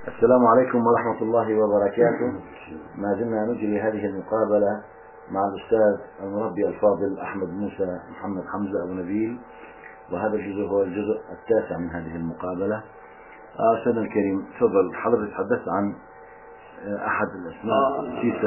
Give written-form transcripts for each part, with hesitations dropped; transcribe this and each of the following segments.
السلام عليكم ورحمة الله وبركاته. ما زلنا نجري هذه المقابلة مع الأستاذ المربي الفاضل أحمد موسى محمد حمزة أبو نبيل، وهذا الجزء هو الجزء التاسع من هذه المقابلة. أستاذنا الكريم تفضل، حضرتك تحدثت عن أحد الأسماء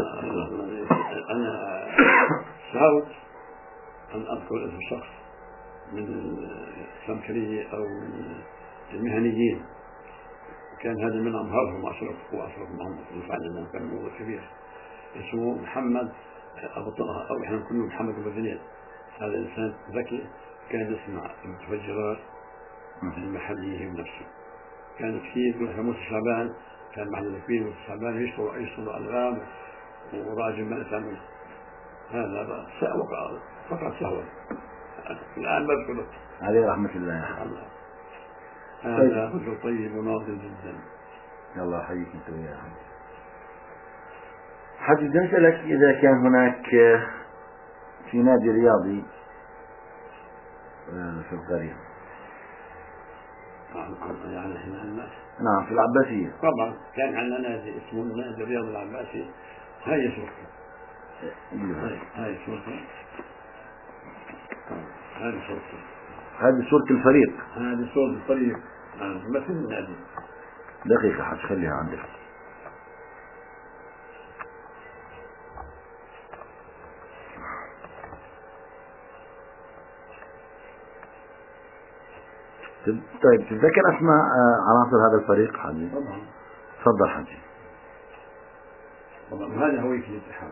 أنا سهوت أن أذكر اسم شخص من السمكرية أو المهنيين، كان هذا من أمهرهم وأشرف محمد يفعل لنا، كان موضوع كبير اسمه محمد أبو طه، أو إحنا كنا محمد أبو ذنين. هذا إنسان ذكي، كان يسمع المتفجرات المحلية بنفسه، كان كثير يروح لموسى شعبان، كان محل كبير موسى شعبان يشتروا ألغام وراجل ما يفهمونه. هذا فقط سهوا الآن بذكره عليه رحمة الله. هذا رجل طيب وناضج جدا. الله يحييك انت وياه. حاج بدي أسألك، إذا كان هناك في نادي رياضي في القرية، يعني احنا الناس نعم في العباسية طبعا كان عندنا نادي اسمه نادي الرياض العباسي. هاي صورته، هاي صورته، هذه صورته، هذه صورة الفريق، هذه صورة الفريق مثل النادي. دقيقة حاج خليها عندك. طيب تتذكر أسماء عناصر هذا الفريق حاجي؟ طبعا. تفضل حاجي. طبعا هذا هوية الاتحاد.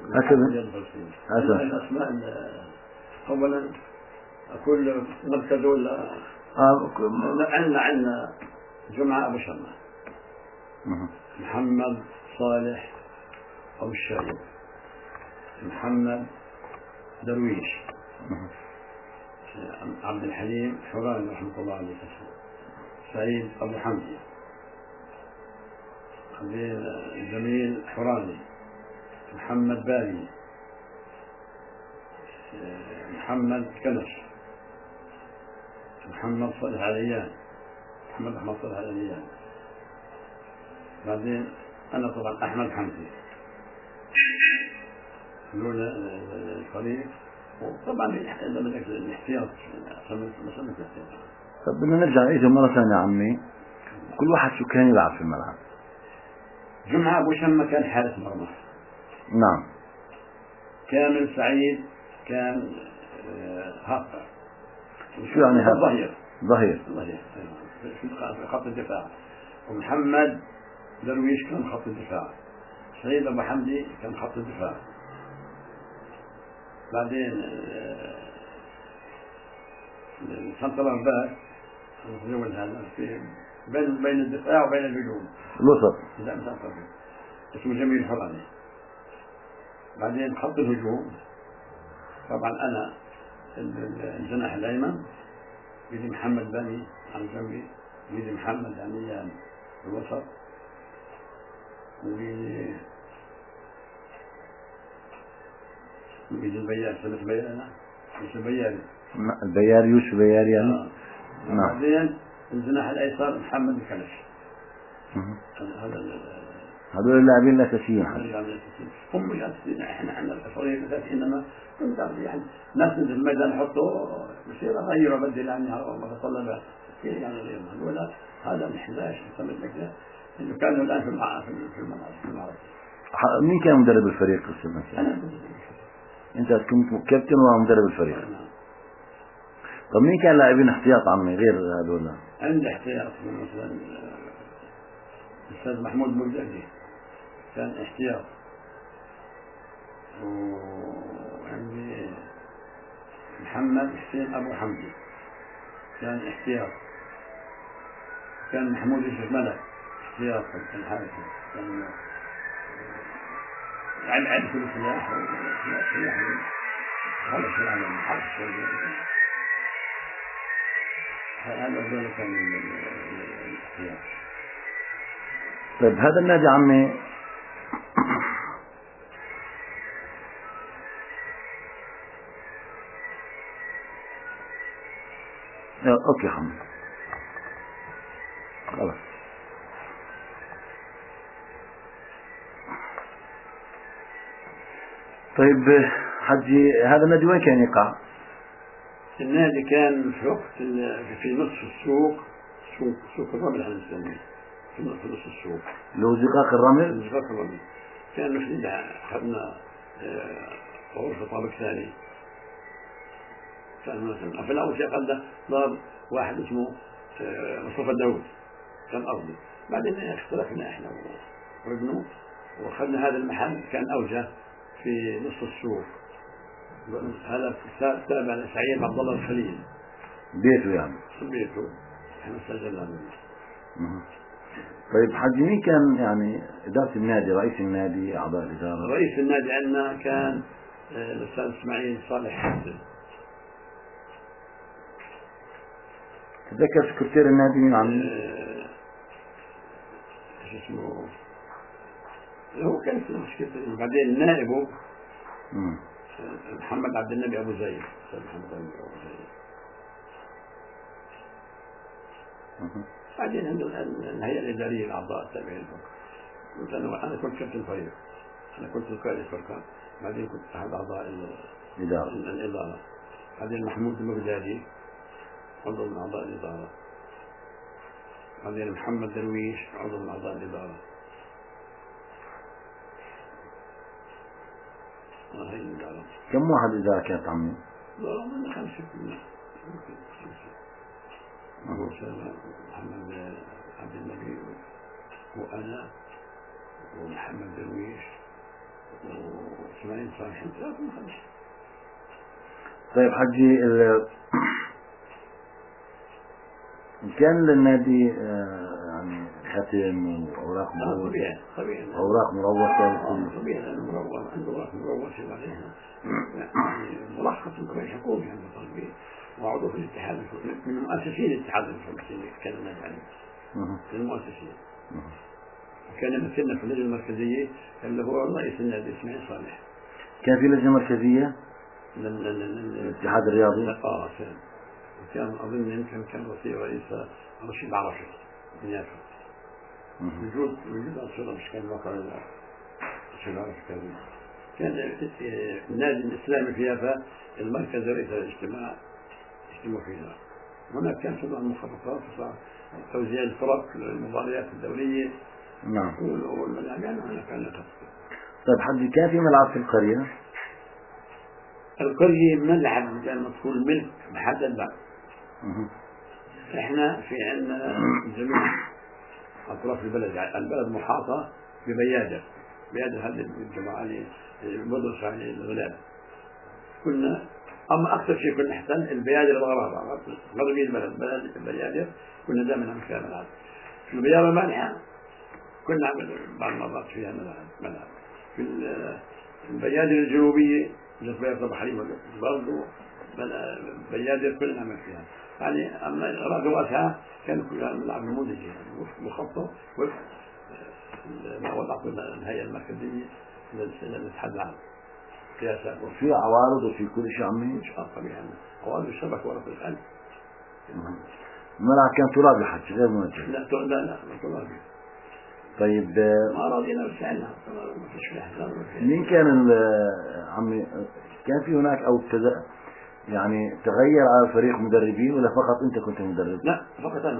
هكذا الأسماء أولا كل مركز ولا عندنا جمعة أبو شمة، محمد صالح أبو الشايب، محمد درويش، عبد الحليم حراني رحمة الله عليه، سعيد أبو حمدي، جميل حراني، محمد بالي، محمد كنش، محمد صالح عليان، محمد أحمد صالح عليان. بعدين أنا طبعا أحمد حمدي، دول الفريق. وطبعا الاحتياط مسألة الاحتياط. طب بدنا نرجع نعيدهم مرة ثانية يا عمي، كل واحد شو كان يلعب في الملعب؟ جمعة أبو شمة كان حارس مرمى، نعم. كامل سعيد كان هاقر. شو يعني هذا؟ ظهير في خط الدفاع. ومحمد درويش كان خط الدفاع. سعيد أبو حمدي كان خط الدفاع. بعدين سنترال باك نزول هذا في بين الدفاع وبين الهجوم، الوسط، اسمه جميل حراني. بعدين خط الهجوم طبعا أنا الجناح الأيمن، بيدي محمد بني عن جنبي، بيدي محمد عنيان في الوسط، وبيدي البيار سمت بيارنا يوسف بياري، البياري يوسف بياري يعني. نعم. بعدين الجناح الأيسر محمد الكنش. هذول اللاعبين الأساسيين. هم الأساسيين. احنا عندنا الفريق الأساسي، إنما كنت يعني ناس في الميدان يحطوا بصير أغير وأبدل عنها وأتطلب كثير يعني اليوم. هذول هذا من 11 سنة لك إنه كانوا الآن في الملعب. مين كان مدرب الفريق أستاذ؟ أنا. أنت كنت كابتن ومدرب الفريق. طب مين كان لاعبين احتياط عمي غير هذول؟ عندي احتياط مثلا الأستاذ محمود مجدي كان احتياط، وعندي محمد حسين أبو حمدي كان احتياط، كان محمود يوسف ملك احتياط في الحارس، كان عد كل سلاح خلص العالم حرس. هذا الدولة كان الاحتياط. طيب هذا النادي عمي اوكي حمد خلاص. طيب حجي، هذا النادي وين كان يقع؟ النادي كان في وقت في نصف السوق، سوق الرمل احنا نسميه، في نصف السوق اللي هو زقاق الرمل. زقاق الرمل. كان نفسنا أخذنا غرفة طابق ثاني. كان مثلا في الأول شيء قد ضرب واحد اسمه مصطفى داود، كان أرضي. بعدين اختلفنا احنا وابنه واخذنا هذا المحل، كان أوجه في نصف السوق. هذا تابع لسعيد عبد الله الخليل، بيته يعني. بيته احنا استاجرنا منه. طيب حجي، مين كان يعني إدارة النادي، رئيس النادي، أعضاء الإدارة؟ رئيس النادي عندنا كان الأستاذ إسماعيل صالح حسن. تذكر سكرتير النادي مين عمي؟ ايش اسمه؟ هو كان سكرتير. بعدين نائبه محمد عبد النبي أبو زيد، أستاذ محمد عبد النبي أبو زيد. بعدين الهيئة الإدارية الأعضاء التابعين لهم. أنا كنت كابتن فريق، أنا كنت قائد الفرقة. بعدين كنت أحد أعضاء الإدارة. بعدين محمود المبدادي عضو من أعضاء الإدارة. بعدين محمد درويش عضو من أعضاء الإدارة. هاي الإدارة. كم واحد إدارة كانت عمي؟ لا، من 5 محمد عبد النبي وأنا ومحمد درويش وإسماعيل صالح، 3 من 5. طيب حجي، كان للنادي يعني ختم وأوراق طبيعي أوراق مروثة. طبيعي لأنه مروث، عنده أوراق مروثة عليها يعني ملخص من الحكومة عنده طالبين، وعضو في الاتحاد من مؤسسين الاتحاد الفلسطيني. كان النادي عليه من المؤسسين. وكان يمثلنا في اللجنة المركزية اللي هو رئيس النادي إسماعيل صالح. كان في لجنة مركزية الاتحاد الرياضي. كان أظن يمكن كان رئيس رشيد عرفي من يافا. وجود أنصار مش كان واقع رشيد عرفي. كان النادي الإسلامي في يافا المركز رئيس الاجتماع يجتمعوا فيها. هناك كان تضع المخططات توزيع الفرق المباريات الدولية. نعم. والملاعب هناك كان يخطط. طيب حجي، كان في ملعب في القرية؟ القرية ملعب كان مدخول ملك محدد بعد. احنا في عندنا جميع اطراف البلد محاطة ببيادر هذه الجماعة اللي مدرسة عن الغلاب. كنا اما اكثر شيء كنا نحتل البيادر الغرابة غربية البيادر، كنا دائما نعمل فيها ملعب. في البيادر المانحة كنا نعمل بعض المرات فيها ملعب. في البيادر الجنوبية مثل بيادر بحريم برضو بيادر كلنا نعمل فيها. يعني أما الأراضي واسعة كان كلها ملعب نموذجي، يعني مخطط وفق ما وضعت الهيئة المركزية للاتحاد العام. قياسات في عوارض وفي كل شيء عمي. طبيعي عوارض الشبك ورق القلب. الملعب كان ترابي حتى غير منجم. لا ترابي. طيب ما راضينا بسعنا، ما فيش فيها. مين كان عمي؟ كان في هناك أو يعني تغير على فريق مدربين ولا فقط أنت كنت مدرب؟ لا، فقط أنا.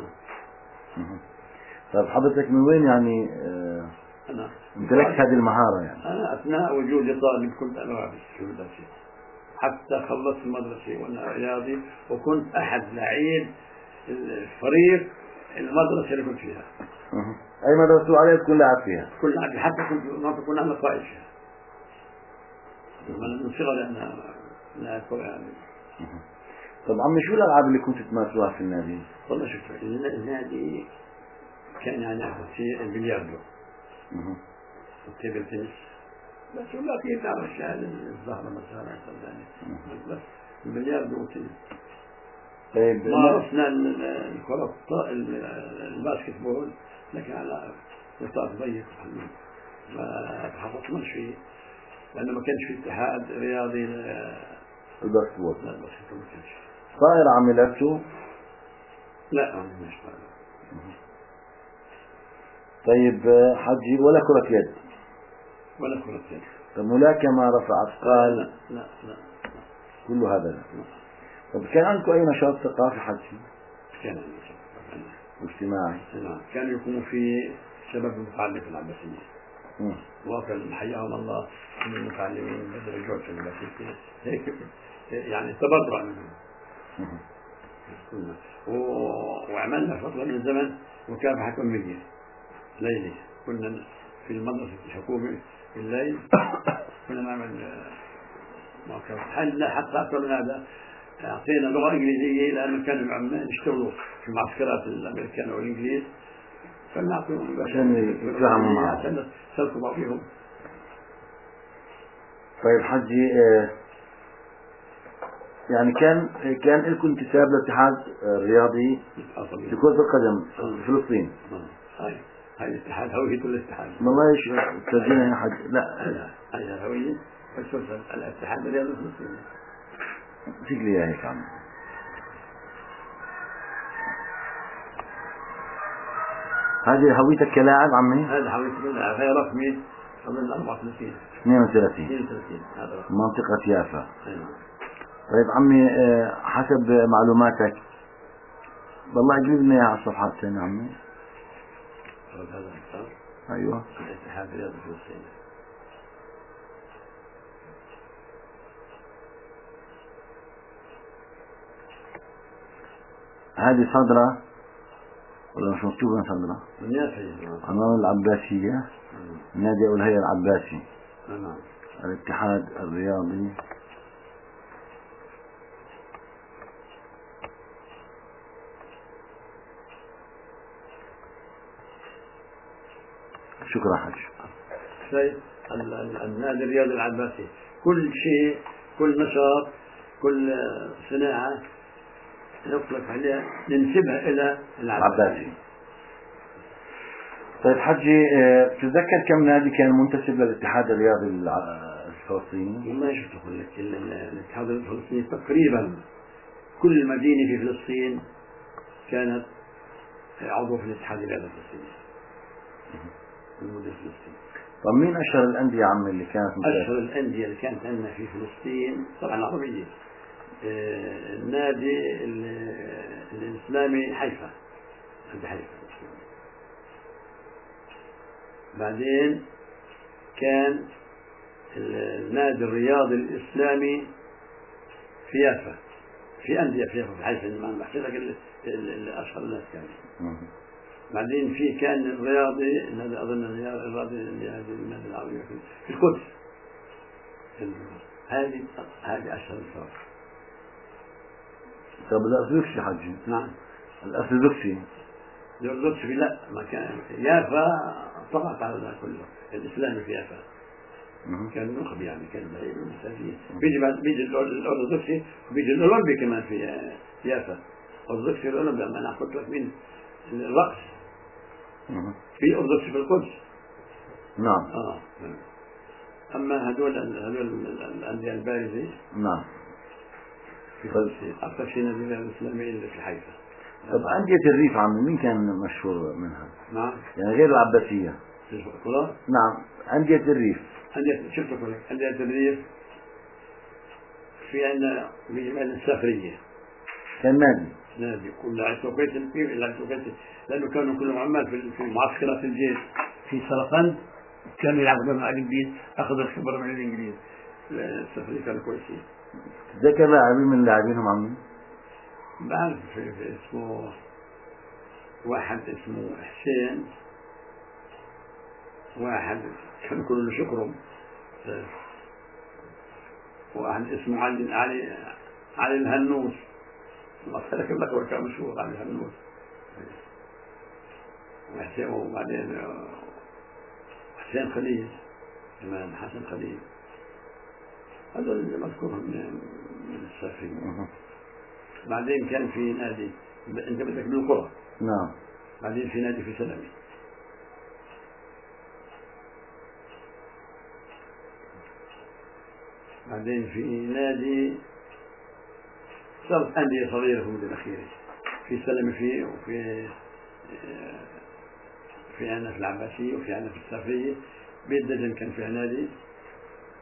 طيب حضرتك من وين يعني أنا امتلكت هذه المهارة؟ يعني أنا أثناء وجودي طالب كنت ألعب في المدرسة حتى خلصت المدرسة وأنا رياضي، وكنت أحد لاعبين الفريق المدرسة اللي كنت فيها. أي مدرسة عليه تكون لاعب فيها؟ كل لاعب، حتى كنا أنا قائد فيها. من صغري أنا لاعب كرة يعني. طب عمي، شو الألعاب اللي كنت تمارسوها في النادي؟ والله شوف، النادي كان يعني في البلياردو والتيبل تنس بس، ولا في بعض الأشياء الظاهرة مثلا بس البلياردو والتنس. طيب مارسنا الكرة الباسكت بول لكن على نطاق ضيق ما تحققناش فيه لأنه ما كانش في اتحاد رياضي الباسكت بول. لا، الباسكت ما كانش. طائر عملته؟ لا، مش طائر. طيب حجي، ولا كرة يد؟ ولا كرة يد. ملاكمة، رفع أثقال؟ لا كل هذا لا. طب كان عندكم أي نشاط ثقافي حجي؟ كان عندنا نشاط ثقافي واجتماعي؟ نعم، كانوا يكونوا في شباب المتعلم في العباسية، وكان حياهم الله من المتعلمين بدر الجود في العباسية، هيك يعني تبرع منهم. وعملنا فترة من الزمن مكافحة أمية ليلي، كنا في المدرسة الحكومي في الليل كنا نعمل مكافحة، حتى أكثر من هذا أعطينا لغة إنجليزية لأن كانوا العمال يشتغلوا في معسكرات الأمريكان والإنجليز، فنعطيهم عشان يتفاهموا معهم، عشان نسلكوا فيهم. طيب حجي، يعني كان لكم انتساب للاتحاد الرياضي لكرة القدم في فلسطين؟ هاي الاتحاد هوية الاتحاد. والله ايش ترجمة يا حج؟ لا هاي الهوية الاتحاد الرياضي الفلسطيني. فيك لي هيك عم. هذه هويتك كلاعب عمي؟ هذا هويتي كلاعب، هي رقمي أظن 34 32 هذا رقم منطقة يافا. طيب عمي، حسب معلوماتك والله اجيب لنا اياها على الصفحة الثانية عمي. هذا الكتاب ايوه، الاتحاد الرياضي الفلسطيني. هذه صدرة ولا مش مكتوبة صدرة؟ عنوان العباسية، نادي الهيئة العباسي. نعم. الاتحاد الرياضي شكرا حج. النادي الرياضي العباسي كل شيء، كل نشاط، كل صناعة نطلق عليها ننسبها إلى العباسي. طيب حجي، تتذكر كم نادي كان منتسب للاتحاد الرياضي الفلسطيني؟ والله شو أقول لك، الاتحاد الفلسطيني تقريبا كل مدينة في فلسطين كانت عضو في الاتحاد الرياضي الفلسطيني. طب مين أشهر الأندية عمي اللي كانت منتسبة؟ أشهر الأندية اللي كانت عندنا في فلسطين طبعا عربية، النادي الإسلامي حيفا، نادي حيفا. بعدين كان النادي الرياضي الإسلامي في يافا، في أندية في يافا في حيفا، ما بحكي لك الأشهر الناس كانوا. بعدين كان الرياضي، النادي أظن الرياضي النادي العربي في القدس. هذه أشهر الفرق. طب الأرثوذكسي حجي؟ نعم. الأرثوذكسي لا، ما كان يافا طغت على ذلك كله. الإسلامي في يافا كان نخب، يعني كان مساجين. بيجي الأرثوذكسي وبيجي الأولمبي كمان في يافا. الأرثوذكسي الأولمبي أنا قلت لك من الرقص في أرثوذكسي في القدس. نعم. أما هذول الأندية البارزة نعم في فلسطين أكثر شيء نادي الإسلامي اللي في حيفا. طب أندية الريف عمي مين كان مشهور منها؟ نعم. يعني غير العباسية. نعم، أندية الريف. شفت أقول لك أندية الريف في عندنا السافرية كان نادي كل عيسوكيت لأنه كانوا كلهم عمال في معسكرات الجيش في سرقند، كانوا يلعبوا مع الإنجليز، أخذوا الخبرة من الإنجليز. السافرية كانوا كويسين. ذكر لاعبين من لاعبينهم عمي؟ بعرف في اسمه واحد اسمه حسين، واحد كان كله شكرهم، واحد اسمه علي الهنوس، الله خلق لك كان مشهور علي الهنوس، وحسين. وبعدين حسين خليل كمان، حسن خليل، هذول اللي مذكورهم من السافرين. بعدين كان في نادي، انت بدك بالقرى. نعم. بعدين في نادي في سلمي. بعدين في نادي صارت أندية صغيرة في المدة الأخيرة، في سلمي فيه، وفي عندنا في العباسية، وفي عندنا في السافرية. بيت دجن كان فيها نادي،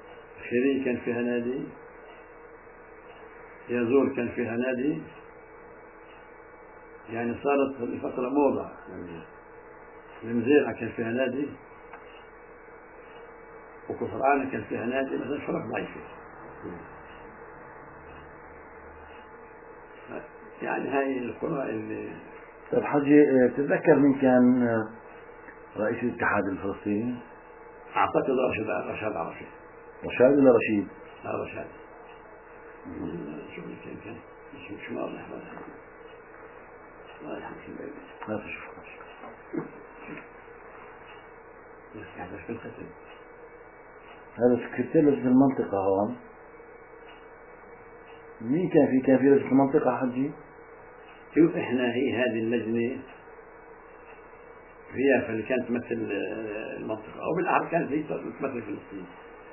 خيري كان فيها نادي، يزور كان فيها نادي، يعني صارت لفترة موضة. يعني المزيرعة كان فيها نادي، وكفرانة كان فيها نادي، مثلا فرق ضعيفة. يعني هاي القرى اللي. طيب حجي، تتذكر مين كان رئيس الاتحاد الفلسطيني؟ أعتقد رشاد عرفي. رشاد ولا رشيد؟ لا رشاد. شو كان مش واضح الله يرحمه ما تشوف في الختم. هذا سكرتير لجنة المنطقة هون. مين كان في لجنة المنطقة حجي؟ شوف احنا هذه اللجنة هي اللي كانت تمثل المنطقة، أو بالأحرى كانت هي تمثل فلسطين.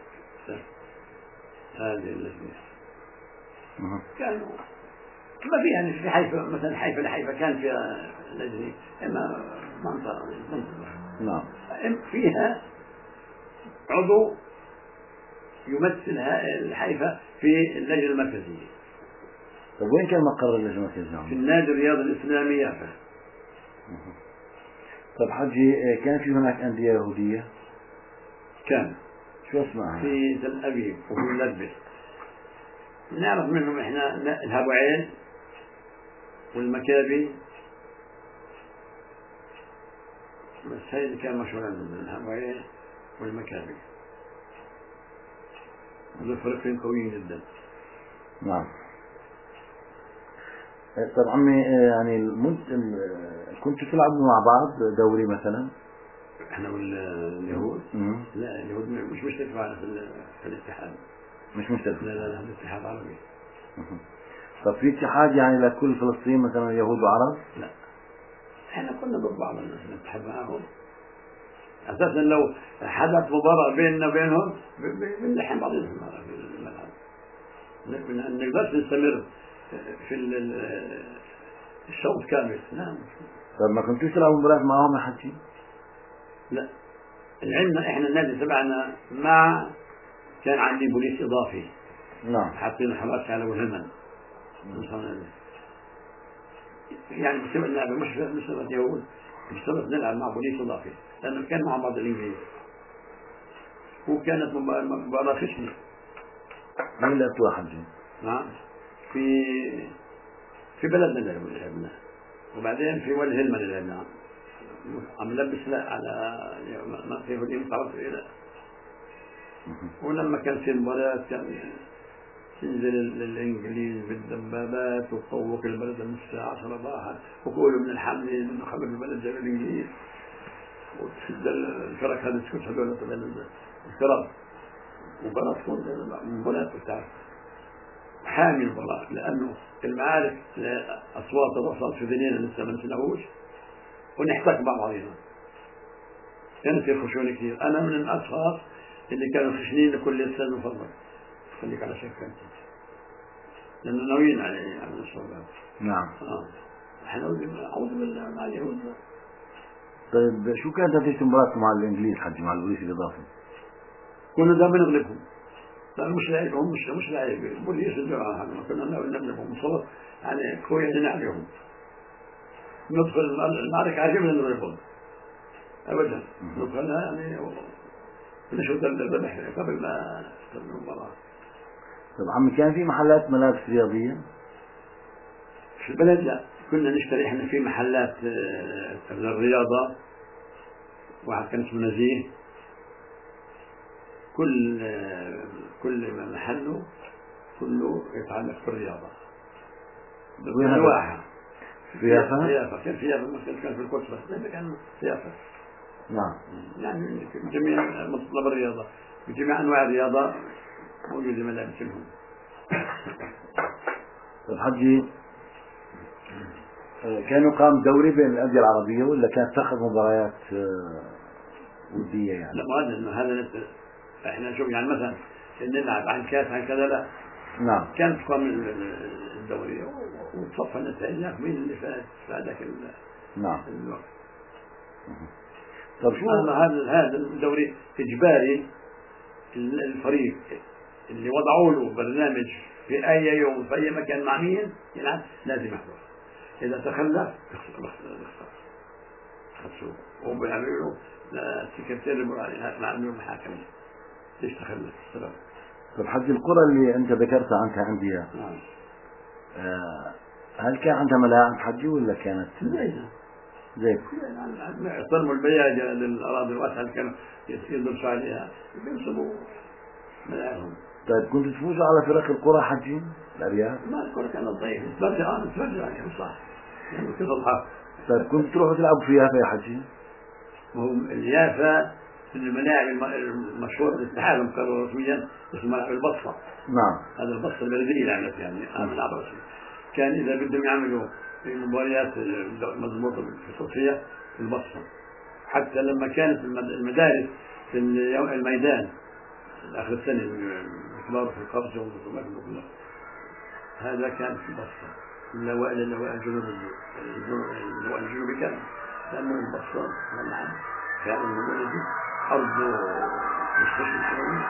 هذه اللجنة كانوا ما في، يعني في حيفا مثلا، حيفا لحيفا كان فيها لجنة، إما منطقة. نعم. فيها عضو يمثل الحيفا في اللجنة المركزية. طيب وين كان مقر اللجنة المركزية؟ في النادي الرياضي الإسلامي يافا. طيب حجي، كان في هناك أندية يهودية؟ كان. شو اسمها؟ في تل أبيب وفي لبس. نعرف منهم إحنا الهبوعين والمكابي، بس هاي اللي كان مشهور عندنا، الهبوعين والمكابي. هذول فريقين قويين جدا. نعم. طب عمي، يعني كنتوا تلعبوا مع بعض دوري مثلا؟ احنا واليهود؟ لا، اليهود مش مشترك معنا في الاتحاد. مش مشترك؟ لا الاتحاد العربي. طب في اتحاد يعني لكل فلسطين مثلا يهود وعرب؟ لا، احنا كنا ضد بعض، نتحد معهم. اساسا لو حدث مباراة بيننا وبينهم بنلحم بعضنا في الملعب. ما نقدرش نستمر في الشوط كامل. نعم. طب ما كنتوش تلعبوا مباريات معهم يا حجي؟ لا، عندنا احنا النادي تبعنا كان عندي بوليس اضافي. نعم. حاطين حراس على وهمن. يعني بسبب مش بسبب يهود، بسبب نلعب مع بوليس اضافي، لانه كان مع بعض الانجليز، وكانت مباراة خشنة. مين اللي لعبتوها حجي؟ نعم، في بلدنا اللي لعبنا، وبعدين في وادي هلمن اللي لعبنا. عم نلبس لا على ما في يهوديين تعرف إلى. ولما كان في المباراة كان تنزل الإنجليز بالدبابات وتطوق البلد من الساعة صباحا، وقولوا من الحمد لله خبر البلد جاب الإنجليز، وتشد الفرق هذا تكون هذول طبعا الفرق. مباراة تكون مباراة بتاعت حامي المباراة، لأنه المعارك أصوات الرصاص في ذنينا لسه ما نسمعوش، ونحتك مع بعضنا. كانت في خشونة كثير. أنا من الأشخاص اللي كانوا خشنين لكل أستاذ مفضل، خليك على شك أنت، لأنه ناويين على الصواب. نعم. احنا أعوذ بالله مع اليهود. طيب شو كانت نتيجة مباراتكم مع الإنجليز حجي، مع البوليس الإضافي؟ كنا دائما نغلبهم، لأنه مش لاعب، هم مش لاعب البوليس الجماعة، كنا نغلبهم صوت يعني قوي عليهم. ندخل المعركة عجبنا نغلبهم أبدا، ندخلها يعني نشوف الذبح قبل ما تبدأ المباراة. طب عمي، كان في محلات ملابس رياضية؟ في البلد لا، كنا نشتري احنا في محلات للرياضة، واحد كان اسمه نزيه، كل محله كله يتعلق بالرياضة. بالواحة في يافا؟ كان في يافا، كان في القدس، بس كان في يافا. نعم. يعني جميع مطلب الرياضة، بجميع أنواع الرياضة موجودة ملابس لهم. طيب حجي، كان يقام دوري بين الأندية العربية ولا كانت تأخذ مباريات ودية يعني؟ لا، هذا احنا شوف يعني مثلا نلعب عن كاس عن كذا، لا. نعم. كانت تقام الدوري وتصفى النتائج، مين اللي فاز فهذاك نعم. الوقت. طب شو هذا الدوري إجباري، الفريق اللي وضعوا له برنامج في أي يوم في أي مكان مع مين يلعب لازم يحضر. إذا تخلف خسوه وبيعملوا له سكرتير معلوم محاكمة ليش تخلف السبب. طب حج القرى اللي أنت ذكرتها عنها أندية هل كان عندها ملاعب حجي ولا كانت زي يصرموا البياجة للأراضي الواسعة اللي كانوا يدرسوا عليها بينصبوا ملاعبهم. طيب كنت تفوزوا على فرق القرى حجي الأرياف؟ ما الكرة كانت ضعيفة ترجع يعني صح يعني كيف الحق. طيب كنت تروحوا تلعبوا في يافا يا حجي؟ وهم اليافا من الملاعب المشهورة في الاتحاد المقرر رسميا اسمه ملعب البصرة. نعم. هذا البصرة البلدية اللي عملت يعني ملعب رسمي. كان إذا بدهم يعملوا مباريات مضبوطة في صوفيا في البصرة. حتى لما كانت المدارس في الميدان آخر السنة كبار في القفص وكله هذا كان في البصرة. اللواء الجنوبي كان لأنه البصرة نعم كان المدينة دي أرض مستشفى الحرمية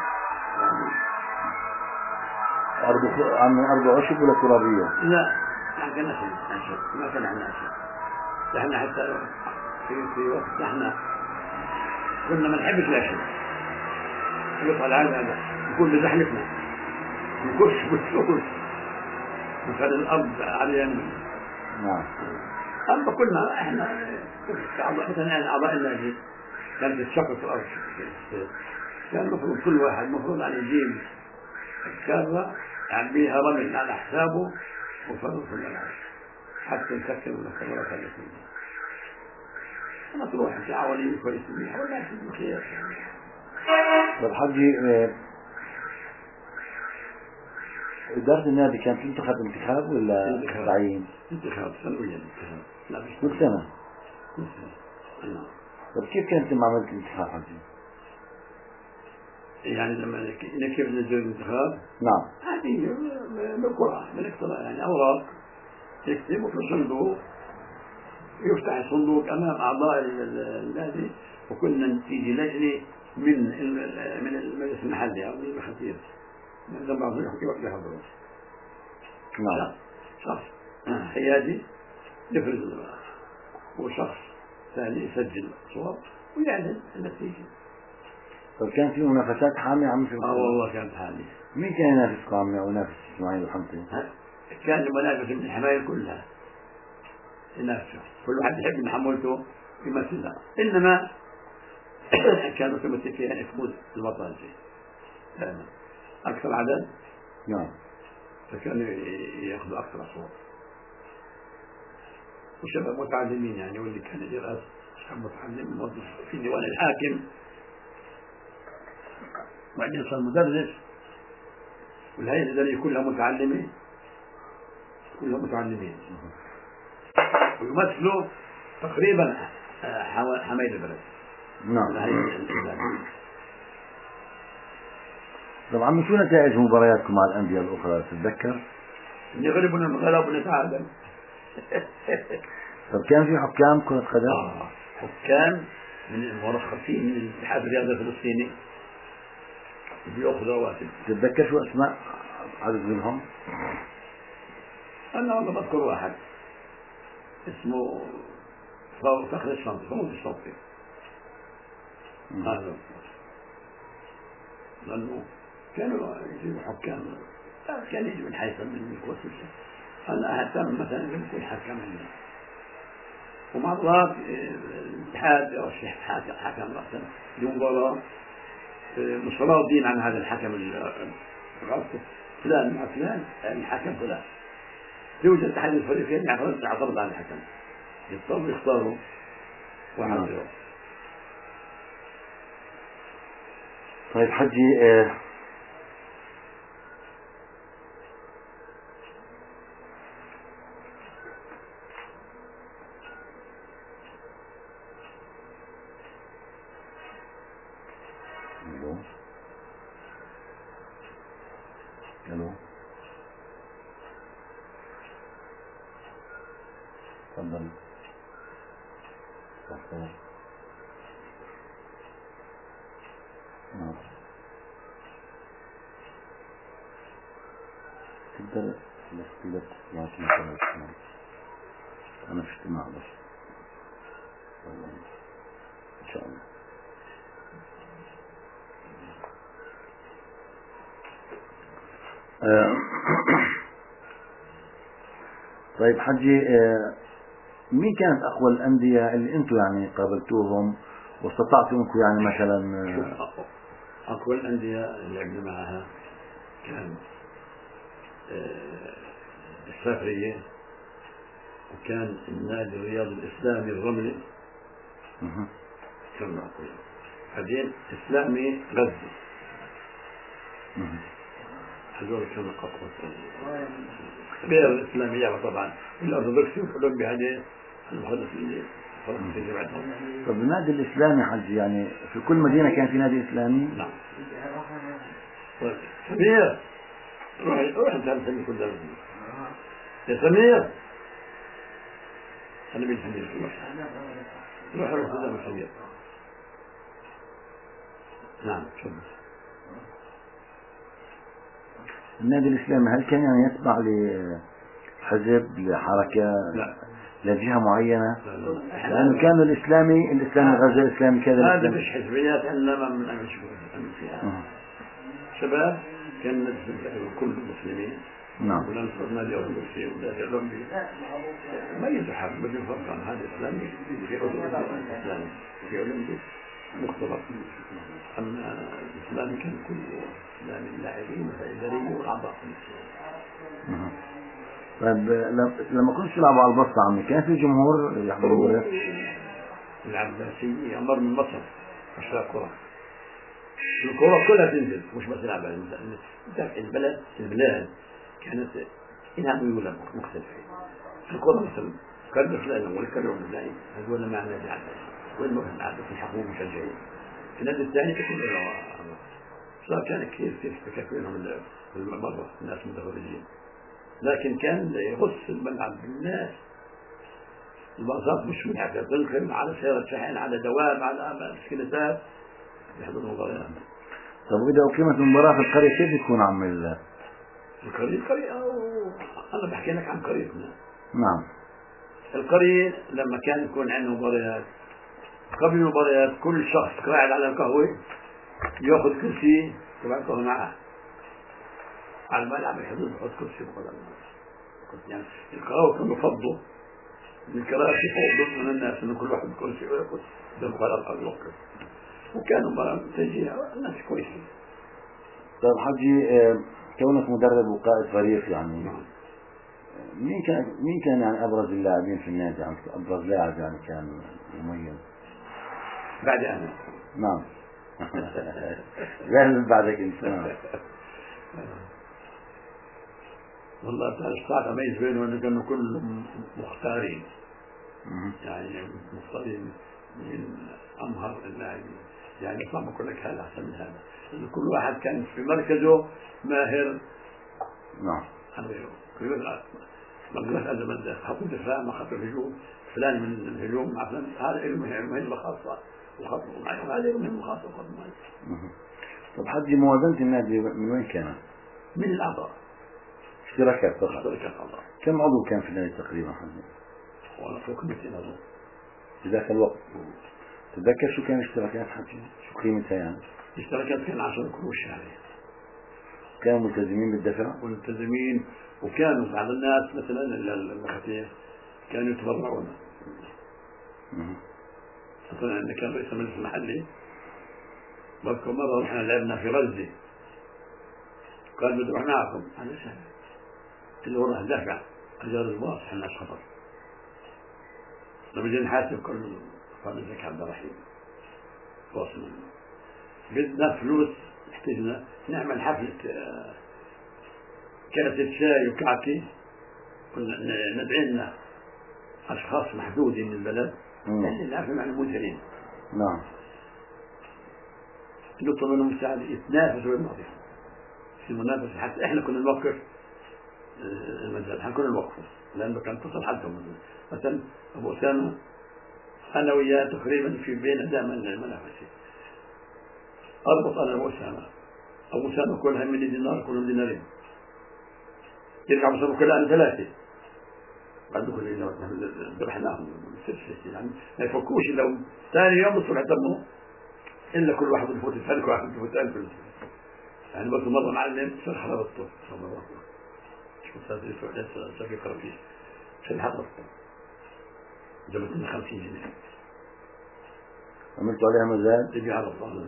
يعني أرض عشب ولا ترابية؟ لا كان عشب ما كان عندنا عشب. احنا حتى في وقت احنا كنا ما نحبش العشب يقطع العالم هذا يكون بزحلتنا نكش بالسوس وكان الأرض عليها نعم. أما كنا احنا مثلا أعضاء النادي كانت تتشقق الأرض كان المفروض كل واحد مفروض أن يجيب الكارة يعبيها رمل على حسابه وفرض في الملعب حتى نسكن الخبرات التي أنا تروح تعاوني كويس منها ولا يحسن خير. طب حجي إدارة النادي كانت تنتخب انتخاب ولا تعيين؟ انتخاب سنويا انتخاب كل سنة. كل سنة. طب كيف كانت لما عملت الانتخاب حجي؟ يعني لما كيف نزل الانتخاب؟ نعم. هذه بالقرعة بالاقتراع يعني أوراق يكتب في صندوق يفتح الصندوق أمام أعضاء النادي وكنا تيجي لجنة من المجلس المحلي أو من المخاتير من بعض يحضروا. نعم. شخص حيادي يفرز وشخص ثاني يسجل صور ويعلن النتيجة. طب كان في منافسات حامية عم في والله كانت حامية. مين كان ينافس قامي أو ينافس إسماعيل الحمصي؟ كان المنافس من الحماية كلها ينافسوا كل واحد يحب من حمولته يمثلها إنما كانوا كمتكين يفوز الوطن دائما أكثر عدد. نعم. فكانوا يأخذوا أكثر أصوات وشباب متعلمين يعني واللي كان يرأس شباب متعلم موظف في ديوان الحاكم وبعدين صار مدرس والهيئة الإدارية كلها متعلمين ويمثلوا تقريبا حماية البلد. نعم. طبعا شو نتائج مبارياتكم مع الأندية الأخرى تتذكر؟ يغلبون الغلب ونتعادل. طب كان في حكام كرة قدم؟ حكام من المرخصين من الاتحاد الرياضي الفلسطيني بيأخذوا رواتب. تتذكر شو أسماء عدد منهم؟ أنا والله بذكر واحد اسمه فخر الشنطي فموت الشنطي هذا لأنه كانوا يجيبوا حكام كان يجي من حيث من الكويت. أنا حتى مثلا يكون حكم عندنا ومع مرات الاتحاد يرشح حكم رأسا لمباراة مش راضين عن هذا الحكم فلان مع فلان الحكم فلان يوجد أحد الفريقين يعترض على الحكم يضطروا يختاروا واحد. طيب حجي الو تفضل. نعم. الدرس الاختلاف لكن مثلا أنا في اجتماع بس إن شاء الله. طيب حجي، مين كانت أقوى الأندية اللي أنتم يعني قابلتوهم واستطعتوا أنكم يعني مثلا؟ أقوى الأندية اللي لعبنا معها كان السافرية، وكان النادي الرياضي الإسلامي الرملي كان أقوى، بعدين إسلامي غزة، هذول كانوا أقوى. غير الإسلامية طبعا الأرثوذكسي والأولمبي هذه المخلصين فرنسيين بعدهم. طب النادي الإسلامي حج يعني في كل مدينة كان في نادي إسلامي؟ نعم. طيب سمير روح أنت سمير كل درس يا سمير، أنا بنت سمير روح قدام سمير. نعم تفضل. النادي الإسلامي هل كان يعني يتبع لحزب لحركة؟ لا، لجهة معينة؟ لا. لأنه كان الإسلامي غزة، الإسلامي كذا. هذا مش حزبيات، إنما من فيها شباب كان كل المسلمين. نعم. وننصر نادي أولمبي ونادي أولمبي ما يزحف بدون فرق عن هذا الإسلامي في الإسلامي في أولمبي مختلط. أما الإسلامي كان كله إسلامي، اللاعبين والإداريين والأعضاء. طيب لما كنتوا تلعبوا على البسطة عمي كان في جمهور يحضروا المباريات؟ العباسية أمر من مصر أشراف كرة، الكرة كلها تنزل مش بس لعبة. البلاد كانت إنها ميولة مختلفة. الكرة مثلا كان فلان والكرة فلان هذول مع النادي العباسي والمهم العباسي الحكومة مشجعين. النادي الثاني كان صار كان كثير بينهم مرة الناس متفرجين، لكن كان يخص الملعب بالناس. الباصات مش منحكة تنقل على سيارة شحن على دوام على بسكليتات يحضروا مباريات. طب وإذا أقيمت المباراة في القرية كيف يكون عم القرية أنا بحكي لك عن قريتنا. نعم. القرية لما كان يكون عندنا مباريات، قبل المباريات كل شخص قاعد على القهوة يأخذ كرسي تبع القهوة معه على الملعب، الحدود يحط كرسي وقدم. يعني القهوة كانوا يفضوا الكراسي فوق من الناس إنه كل واحد كرسي ويأخذ بالقلم أو يوقف، وكانوا مرة تشجيع الناس كويسين. طيب حجي، كونك مدرب وقائد فريق يعني مين كان يعني أبرز اللاعبين في النادي؟ يعني أبرز لاعب يعني كان مميز بعد أنا. نعم. لازم بعدك أنت. نعم. والله تعالى أميز بينهم أنه كانوا كلهم مختارين، يعني مختارين من أمهر اللاعبين. يعني صعب أقول لك هذا أحسن من هذا، لأن كل واحد كان في مركزه ماهر. نعم. ما قلت هذا من خط الدفاع ما خط الهجوم فلان من الهجوم مع فلان، هذا مهمة خاصة وخط معين، هذا مهمة خاصة وخط معين. طب حجي، موازنة النادي من وين كانت؟ من الأعضاء. اشتراكات فقط. اشتراكات أعضاء. كم عضو كان في النادي تقريبا حجي؟ وأنا فوق 200 عضو في ذاك الوقت. تتذكر شو كان اشتراكات حجي؟ شو قيمتها يعني؟ الاشتراكات كان 10 قروش شهرية. كانوا ملتزمين بالدفع؟ ملتزمين، وكانوا بعض الناس مثلا المخاتير كانوا يتبرعون. مثلا عندنا كان رئيس المجلس المحلي بذكر مرة رحنا لعبنا في غزة، قال بدي أروح معكم. أنا سهل اللي هو راح دافع أجار الباص حنا خطر. لما جينا نحاسب قال لك عبد الرحيم واصل بدنا فلوس، احتجنا نعمل حفلة كاسة شاي وكعكة، ندعي لنا أشخاص محدودين من البلد اللي نعرفهم عن المديرين. نعم. نطلب منهم مساعدة يتنافسوا بالماضي في منافسة، حتى إحنا كنا نوقف المجال، إحنا كنا نوقفه لأنه كان تصل حدهم. مثلا أبو أسامة أنا وياه تقريبا في بين دائما المنافسة، أربط أنا أبو أسامة كلها من دينار كلهم دينارين، يرجع بصروا كلها 3 بعد كل يوم ذبحناهم يعني ما يفكوش لو ثاني يوم الصبح دمهم إلا كل واحد يفوت الثاني، كل واحد يفوت الثاني. يعني برضه مرة معلم في الحرارة الطول مرة شو صار في كرفيش في الحرارة الطول جبتنا 50 جنيه عملتوا عليها مزاد اللي بيعرف الله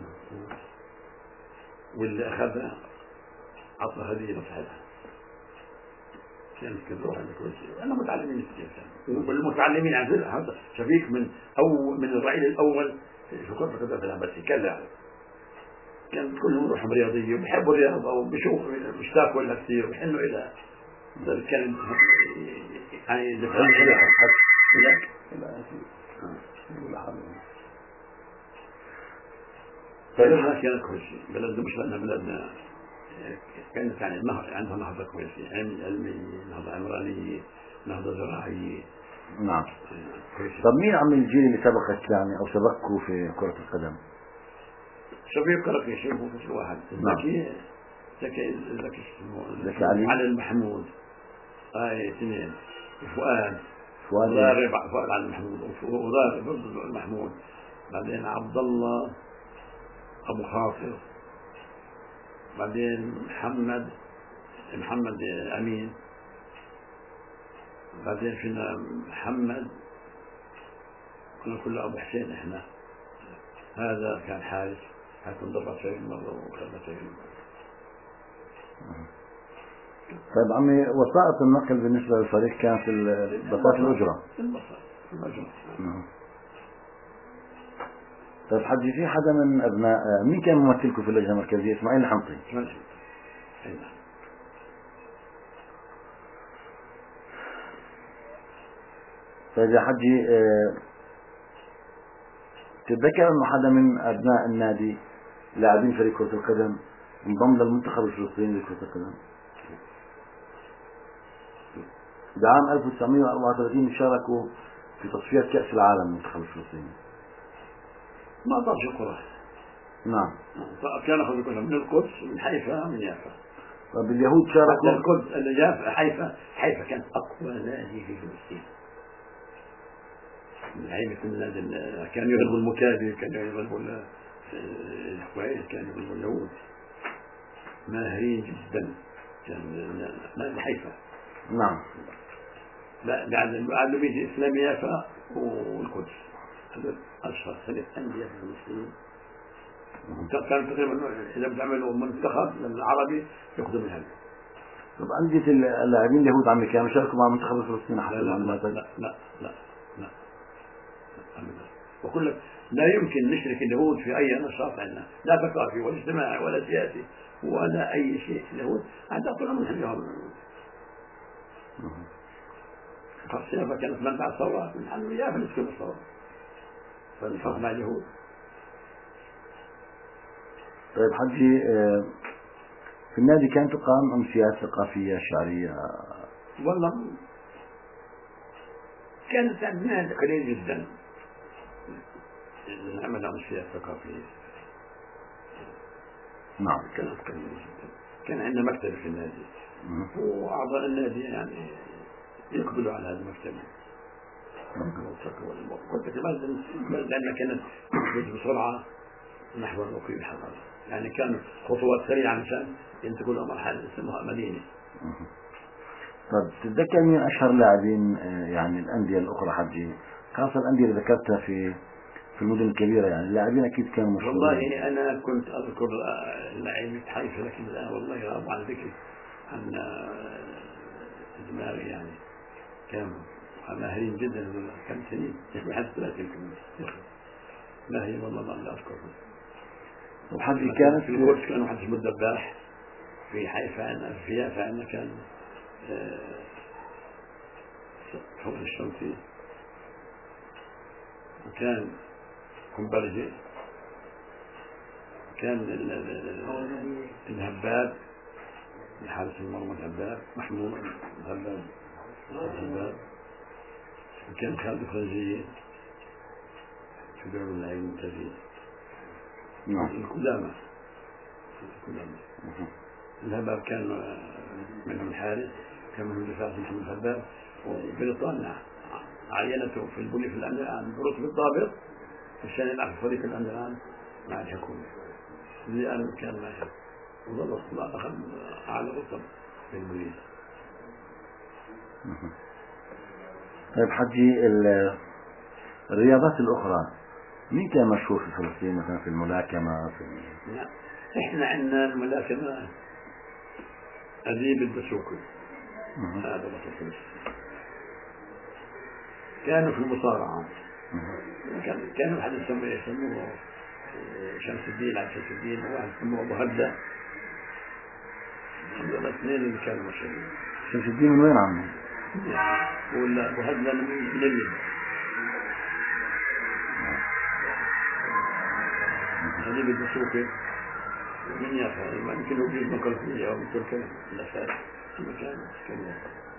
واللي أخذها عطى هدية لصاحبها كانت كذوها كل شيء. أنا متعلمين كثير كانوا والمتعلمين عن هذا شفيق من الرعيل الأول في كرة القدم في العباسي كان لاعب، كان كلهم روحهم رياضية وبيحبوا الرياضة وبيشوفوا بيشتاقوا لها كثير وبيحنوا إلى ذلك. كان يعني بلدنا كانت كل شيء، بلدنا مش لأنها بلدنا كانت يعني عندها نهضة كويسة، علمي، نهضة عمرانية، نهضة زراعية. نعم. طب مين عم الجيل اللي سبقك يعني أو سبقكوا في كرة القدم؟ شوفي كرة يشوفوا كل واحد. زكي علي المحمود، اثنين فؤاد علي المحمود وضارب المحمود، بعدين عبد الله أبو خاطر، بعدين محمد أمين، بعدين فينا محمد كنا كله أبو حسين. إحنا هذا كان حارس حكم ضربة 20 مرة وخلنا 20 مرة. طيب عمي وسائط النقل بالنسبة للفريق كانت بساط الأجرة. طيب حجي في حدا من أبناء مين كان ممثلكم في اللجنة المركزية؟ إسماعيل الحنطي. طيب يا حجي تتذكر أنه حدا من أبناء النادي لاعبين فريق كرة القدم انضم للمنتخب الفلسطيني لكرة القدم؟ بعام 1934 شاركوا في تصفيات كأس العالم المنتخب الفلسطيني. ما طارش القرى. نعم. كان أخذ كلها من القدس من حيفا من يافا. طب اليهود شاركوا القدس يافا حيفا كانت أقوى نادي في فلسطين. العين كانوا يغلبوا المكابر، كانوا يغلبوا الكويت، كانوا يغلبوا اليهود، ماهرين جدا. كان نادي حيفا. نعم. لا بعد بيجي إسلام يافا والقدس، هذول أشهر 3 أندية في فلسطين. كان تقريبا إذا بتعملوا منتخب العربي يأخذوا من هذا. طب أندية اللاعبين اليهود عم كانوا شاركوا مع المنتخب الفلسطيني حتى لا وكل لا يمكن نشرك اليهود في أي نشاط عندنا، لا ثقافي ولا اجتماعي ولا سياسي ولا أي شيء. اليهود عندها طول عمرهم اليهود. خاصة كانت منبع الثورة من حلوية فنسكن الثورة فالحكم مع اليهود. طيب حجي في النادي كانت تقام أمسيات ثقافية شعرية؟ والله كانت عندنا قليل جدا نعمل أمسيات ثقافية. نعم. كانت قليل جدا. كان عندنا مكتب في النادي وأعضاء النادي يعني يقبلوا على هذا المكتب. كنت كمان لأنها كانت بسرعة نحو الرقي الحضاري، يعني كانت خطوات سريعة مشان ينتقلوا إلى مرحلة اسمها مدينة. طب تتذكر مين أشهر لاعبين يعني الأندية الأخرى حجي، خاصة الأندية اللي ذكرتها في المدن الكبيرة، يعني اللاعبين أكيد كانوا مشهورين. والله أنا كنت أذكر لاعبين حيفا لكن الآن والله غاب عن ذكري عن دماغي، يعني كانوا ماهرين جدا. كم سنين يشبه حتى 30 يمكن ماهرين والله ما أذكرهم. وحجي كانت في القدس كان واحد اسمه الدباح، في حيفا في يافا كان حفظ الشمسي، وكان كمبرجي، كان الهباب الحارس المرمى الهباب محمود الهباب، وكان خالد الخليجية في دور اللاعبين الممتازين. القدامى الهباب كان منهم الحارس، كما من رسالة محمد الخباب، وبريطانيا عينته في البولي في الأندلان برتبة الضابط عشان يلعب في فريق الأندلان مع الحكومة اللي أنا كان معي، وظل أخذ أعلى رتب في البوليس. طيب حجي، الرياضات الأخرى مين كان مشهور في فلسطين مثلا في الملاكمة لا، إحنا عندنا الملاكمة أديب الدسوقي، هذا بطل. كانوا في المصارعة، كانوا واحد يسموه شمس الدين، عبد شمس الدين، وواحد يسموه أبو هدى. هذول الاثنين اللي كانوا مشهورين. شمس الدين من وين عمه؟ ولا أبو هدى من اليمن. أديب الدسوقي من يافا، يمكن هو بيجي من كالفية أو من تركيا الأساس المكان كان.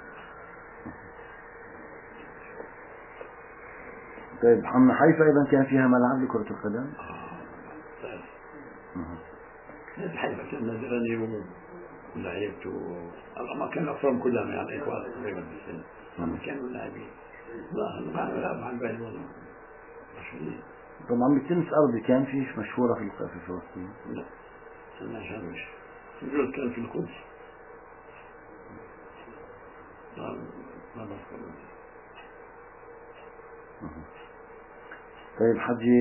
طيب عم حيفا أيضا كان فيها ملعب لكرة القدم؟ حيفا كان نادراني ولعبته، ما كان أفرام كلهم يعني إخوان قريبا بالسن، أما كانوا لاعبين. لا ما نلعب عن بالي والله مشهورين. طبعا التنس أرضي كان فيه مشهورة في فلسطين؟ لا أنا شامش، الجزء كان في القدس. ما بذكر. طيب حجي،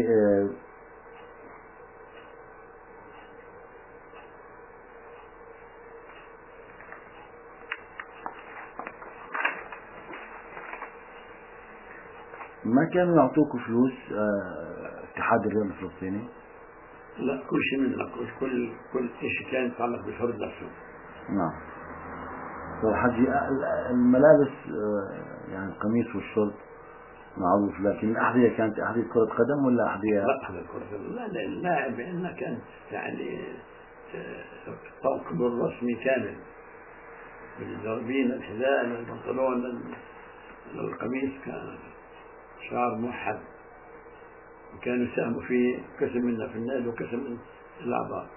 ما كانوا يعطوكوا فلوس اتحاد الرياضة الفلسطيني؟ لا، كل شيء مننا، كل شيء كان يتعلق بالفرد نفسه. نعم. طيب حجي، الملابس يعني القميص والشورت معروف، لكن الأحذية كانت أحذية كرة قدم ولا أحذية؟ لا، أحذية كرة قدم. لا، اللاعب إنه كان يعني طاقم رسمي كامل، بالجربين، الحذاء، البنطلون، القميص، كان شعار موحد، وكانوا يساهموا في قسم منا في النادي وقسم من الأعضاء.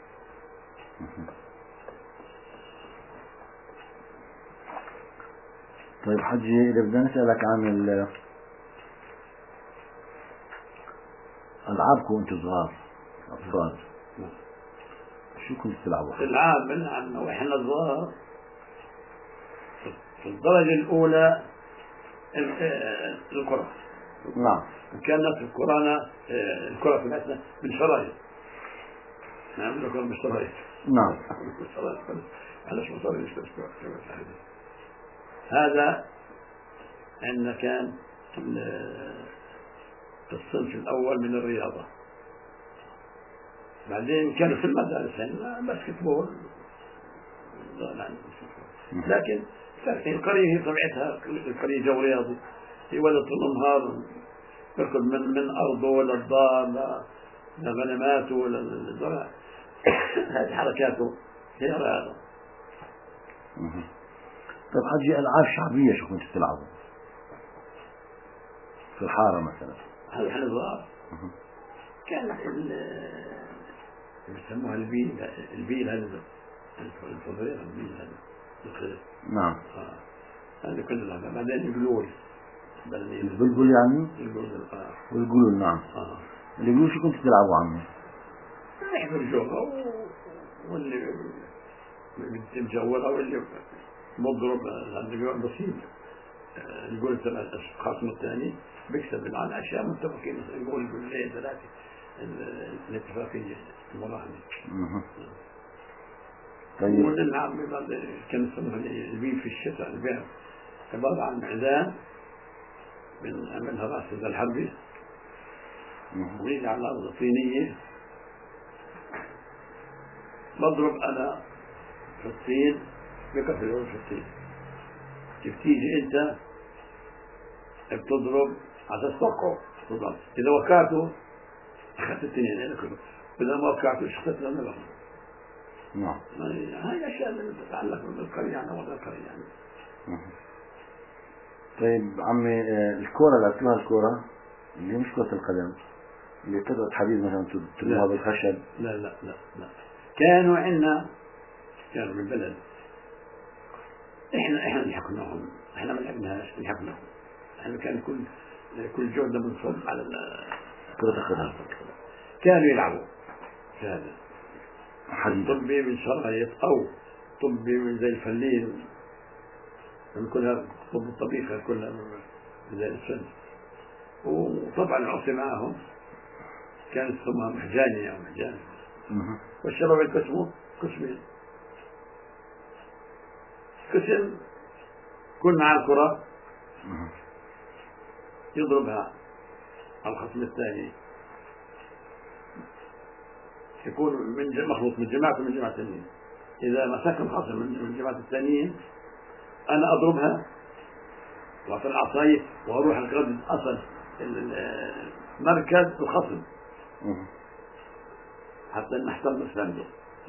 طيب حجي، إذا بدنا نسألك عن ألعابكم وأنتم صغار أطفال، شو كنتوا تلعبوا؟ الألعاب عندنا وإحنا صغار في الدرجة الأولى الكرة. نعم. وكان نفس الكرة في الأسنة بالشرايط، نعمل الكرة بالشرايط. نعم. على شو صار هذا عندنا كان الصنف الأول من الرياضة. بعدين كانوا في المدارس باسكت بول، لكن القرية هي طبيعتها القرية جو رياضي، يولد طول النهار يركض من أرضه ولا الدار لغنماته ولا الزرع. هذه حركاته هي رياضة. طيب حجي، ألعاب شعبية شو كنتوا تلعبوا في الحارة مثلا؟ هذا احنا صغار كانت يسموها البيل هذا الفضيل، البيل هذا الخير. نعم. هذا كل هذا. بعدين البلبل يعني؟ والقلول. نعم. القلول شو كنتوا تلعبوا عمي؟ نحن الجوغة واللي مجورة واللي مضرب هذا بسيط. نقول الخصم الثاني بيكسب على الأشياء متفقين، نقول ليه ثلاثة الاتفاقية المراهنة. طيب. ونلعب كان يسموها البيل في الشتاء، البيع عبارة عن عدان عملها رأس الحربي ويجي على الأرض طينية، بضرب أنا في الطين بكفر يوم في الطين. كيف تيجي أنت بتضرب على السقف، إذا وقعته أخذت التنين أنا كله، إذا ما وقعته شخصت لنا لهم. نعم. هاي الأشياء اللي تتعلق بالقرية يعني ولا القرية يعني. طيب عمي، الكرة اللي لعبتوها، الكرة اللي مش كرة القدم اللي قطعة حديد مثلا تلوها بالخشب؟ لا لا لا لا، كانوا عندنا، كانوا من بلد احنا اللي حكمناهم، احنا ما لعبناش، اللي حكمناهم. احنا كان كل جهدنا منصب على كرة القدم. كانوا يلعبوا هذا حديدا. طبي من شرايط أو طبي من زي الفلين، من كلها طب الطبيخة كلها من زي السن. وطبعا العصي معهم كانت ثم محجانية أو محجانية، والشباب ينقسموا قسمين. قسم كل مع الكرة يضربها الخصم الثاني، يكون من مخلوط من جماعة من جماعة الثانيين. إذا مسك الخصم من جماعة الثانيين أنا أضربها وأعطي العصاية وأروح أقرب أصل مركز الخصم حتى نحترم السنده.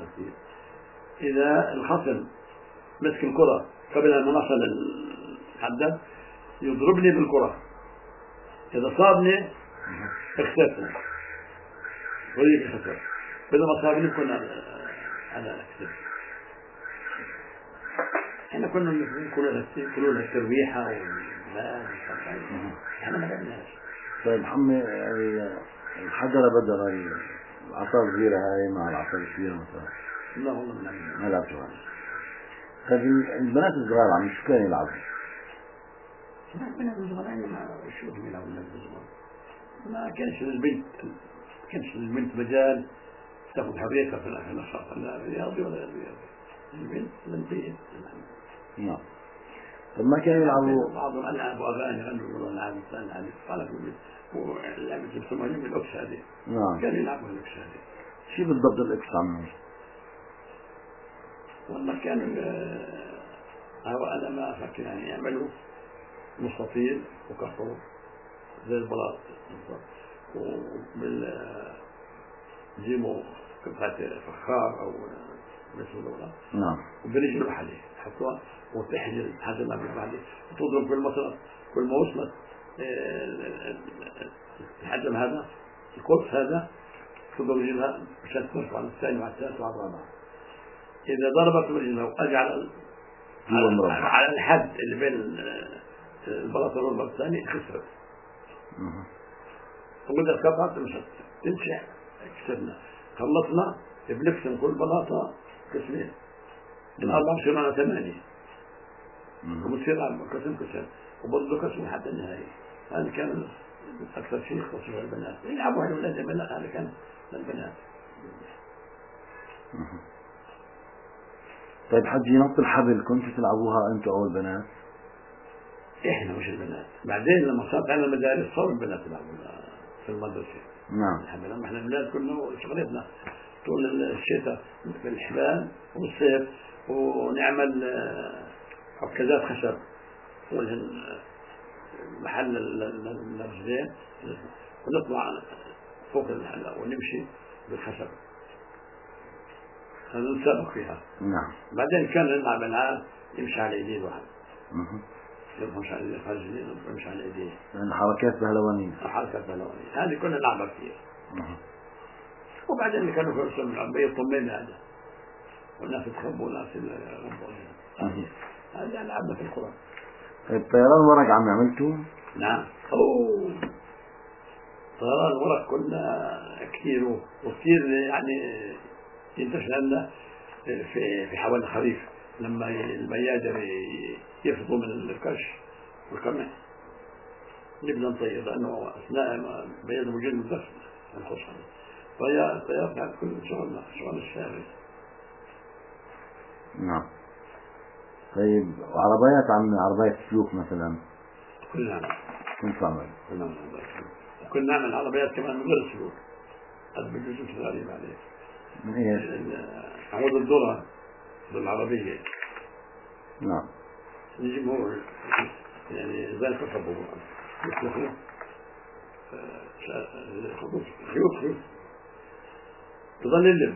إذا الخصم مسك الكرة قبل أن نصل الحدث يضربني بالكرة، إذا صابني اختفنا وليك خسر، إذا ما صابني كنا أنا أكسب. احنا كنا كلنا الترويحة والمال احنا ما لعبناش. طيب حمي الحجرة بدل العصا الصغيرة هاي مع العصا الكبيرة مثلا؟ لا والله ما لعبتوها. طيب البنات الصغار عم شو كانوا يلعبوا؟ البنات الصغار ما شو يلعبوا البنات الصغار؟ ما كانش للبنت مجال تاخذ حريتها في النشاط الرياضي ولا الرياضي. البنت للبيت. نعم. طب ما كانوا يلعبوا بعضهم ألعاب وأغاني غنوا ألعاب ألعاب قالوا ولعبة يسمونها بالأكس هذه. نعم. كانوا يلعبوا الأكس هذه. شو بالضبط الأكس عمو؟ والله كانوا أنا ما أفكر يعني يعملوا مستطيل وكفر زي البلاط وبالجيمو قطعة فخار أو مثل البلاط. نعم. وبرجل واحدة حطوها وتحجر حتى ما بيبعد وتضرب كل مصر كل ما وصلت الحجم هذا القرص هذا تضرب رجلها عشان ترفع على الثاني وعلى الثالث وعلى الرابع. إذا ضربت رجلها وأجعل على الحد اللي بين البلاط الأول والثاني خسرت. وإذا قطعت مش تنشع كسبنا. خلصنا بنقسم كل بلاطة قسمين. الأربع صرنا 8 وبتصير قسم وبرضه قسم حتى النهاية. هذا كان أكثر شيء خصوصا البنات يلعبوا على الولاد البنات. هذا كان للبنات. طيب حجي نط الحبل كنتوا تلعبوها أنتوا أو البنات؟ إحنا مش البنات. بعدين لما صارت على المدارس صاروا البنات يلعبوا في المدرسة. نعم. الحمد لله إحنا البنات كنا شغلتنا طول الشتاء في الحبال والصيف ونعمل عكازات خشب محل الرجلين ونطلع فوق الحلة ونمشي بالخشب. هذا نسابق فيها. نعم. بعدين كان نلعب العاب يمشي على ايديه الواحد. يمشي على ايديه خارج يمشي على ايديه. حركات بهلوانية. حركات بهلوانية هذه كنا نلعبها كثير. وبعدين كانوا في رسم العربية الطمين هذا والناس تخبوا والناس يغبوا. هذه لعبنا في القرى. الطيران ورق عم عملتوا؟ نعم. طيران ورق كنا كثير وكثير يعني ينتشر عندنا في حوالي الخريف لما البيادر يفضوا من الكش والقمح نبدأ نطير لأنه أثناء ما بيادر موجود من الدفن الخصم طيار كانت كل شغل الشارع. نعم. طيب وعربيات عربيات سلوك مثلا؟ كلنا نعمل. كنت تعمل؟ كلنا نعمل عربيات سلوك. وكنا نعمل عربيات كمان من غير سلوك. هذا بالجزء الغريب عليه. من ايش؟ عمود الذرة بالعربية. نعم. نجيبه يعني زي الكهرباء يطلقوا خيوط تظل اللب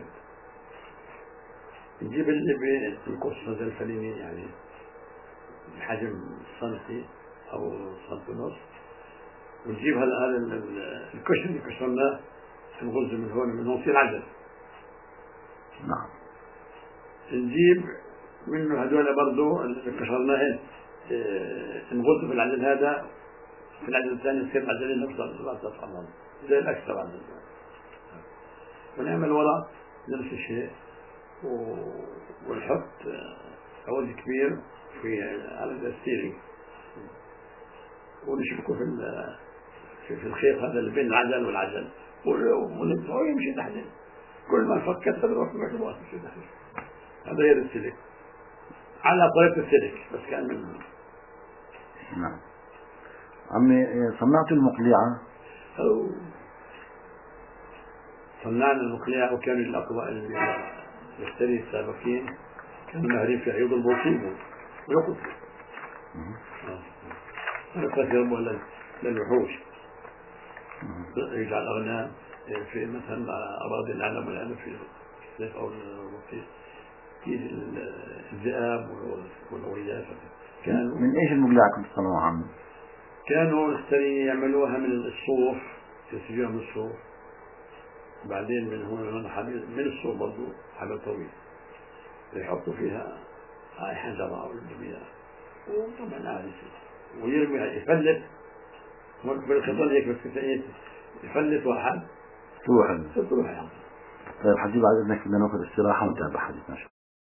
نجيب اللب القصة زي الفليني يعني بحجم سنتي أو سنتي ونص ونجيب هذا الكشن اللي كسرناه نغز من هون يصير عجل. نعم. نجيب منه هذول برضه اللي كسرناه نغط في العدد هذا، في العدد الثاني يصير عددين نفضل لا تفعل زي الأكثر عدد. ونعمل وراء نفس الشيء، ونحط عود كبير على الستيرنج ونشبكه في الخيط هذا اللي بين العجل والعجل ونبدأ يمشي تحت. كل ما فكت تضرب في مكبوات يمشي تحت. هذا غير السلك على طريقة السلك بس كان منه. نعم. عمي صنعت المقلعة؟ صنعنا المقلعة، وكان الأقوى اللي يشتري السابقين كانوا مهرين في عيوب البوصيب ويقف يضربوا للوحوش، يجعل أغنام في مثلا أراضي العلم والعلم في السيف أو الوصيب في الذئاب والغياث. كانوا من إيش المقلعة كنت تصنعوها عمي؟ كانوا يعملوها من الصوف، يسجلوها من الصوف، وبعدين من هون من الصوف برضو حبل طويل يحطوا فيها حجرة أو الجميع، وطبعا عادي ويرمي يفلت بالخطان هيك بس يفلت واحد تروح. تروح يعني. طيب حبيبي بعد إذنك بدنا ناخذ استراحة ونتابع حديثنا.